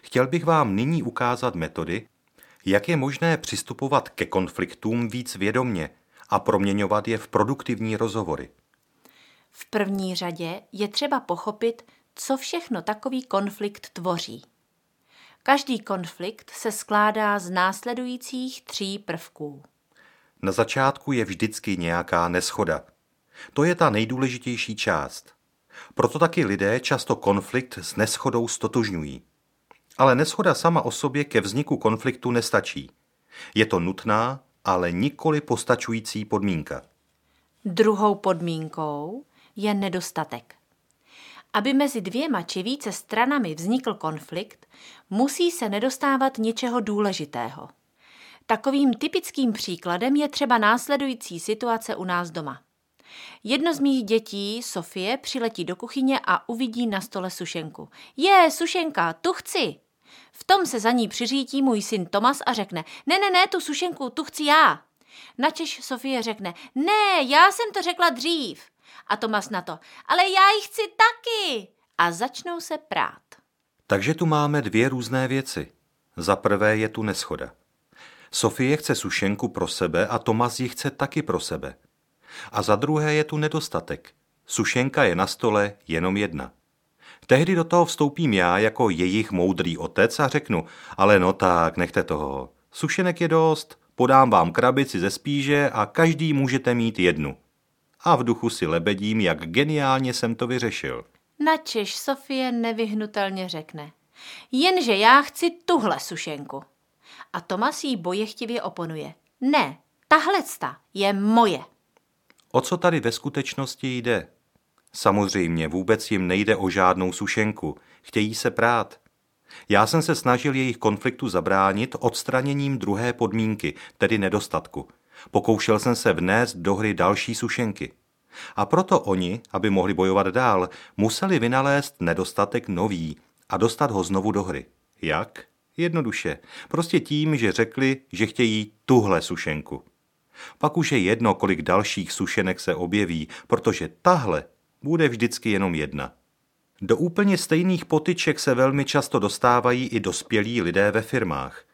Chtěl bych vám nyní ukázat metody, jak je možné přistupovat ke konfliktům víc vědomně a proměňovat je v produktivní rozhovory. V první řadě je třeba pochopit, co všechno takový konflikt tvoří. Každý konflikt se skládá z následujících 3 prvků. Na začátku je vždycky nějaká neshoda. To je ta nejdůležitější část. Proto taky lidé často konflikt s neshodou stotožňují. Ale neshoda sama o sobě ke vzniku konfliktu nestačí. Je to nutná, ale nikoli postačující podmínka. Druhou podmínkou je nedostatek. Aby mezi 2 či více stranami vznikl konflikt, musí se nedostávat něčeho důležitého. Takovým typickým příkladem je třeba následující situace u nás doma. Jedno z mých dětí, Sofie, přiletí do kuchyně a uvidí na stole sušenku. Je, sušenka, tu chci. V tom se za ní přiřítí můj syn Tomas a řekne, ne, tu sušenku, tu chci já. Načež Sofie řekne, ne, já jsem to řekla dřív. A Tomas na to, ale já ji chci taky. A začnou se prát. Takže tu máme 2 různé věci. Za prvé je tu neshoda. Sofie chce sušenku pro sebe a Tomas ji chce taky pro sebe. A za druhé je tu nedostatek. Sušenka je na stole jenom jedna. Tehdy do toho vstoupím já jako jejich moudrý otec a řeknu, ale no tak, nechte toho. Sušenek je dost, podám vám krabici ze spíže a každý můžete mít jednu. A v duchu si lebedím, jak geniálně jsem to vyřešil. Načež Sofie nevyhnutelně řekne, jenže já chci tuhle sušenku. A Tomas jí bojechtivě oponuje, ne, tahlecta je moje. O co tady ve skutečnosti jde? Samozřejmě vůbec jim nejde o žádnou sušenku, chtějí se prát. Já jsem se snažil jejich konfliktu zabránit odstraněním druhé podmínky, tedy nedostatku. Pokoušel jsem se vnést do hry další sušenky. A proto oni, aby mohli bojovat dál, museli vynalézt nedostatek nový a dostat ho znovu do hry. Jak? Jednoduše. Prostě tím, že řekli, že chtějí tuhle sušenku. Pak už je jedno, kolik dalších sušenek se objeví, protože tahle bude vždycky jenom jedna. Do úplně stejných potyček se velmi často dostávají i dospělí lidé ve firmách.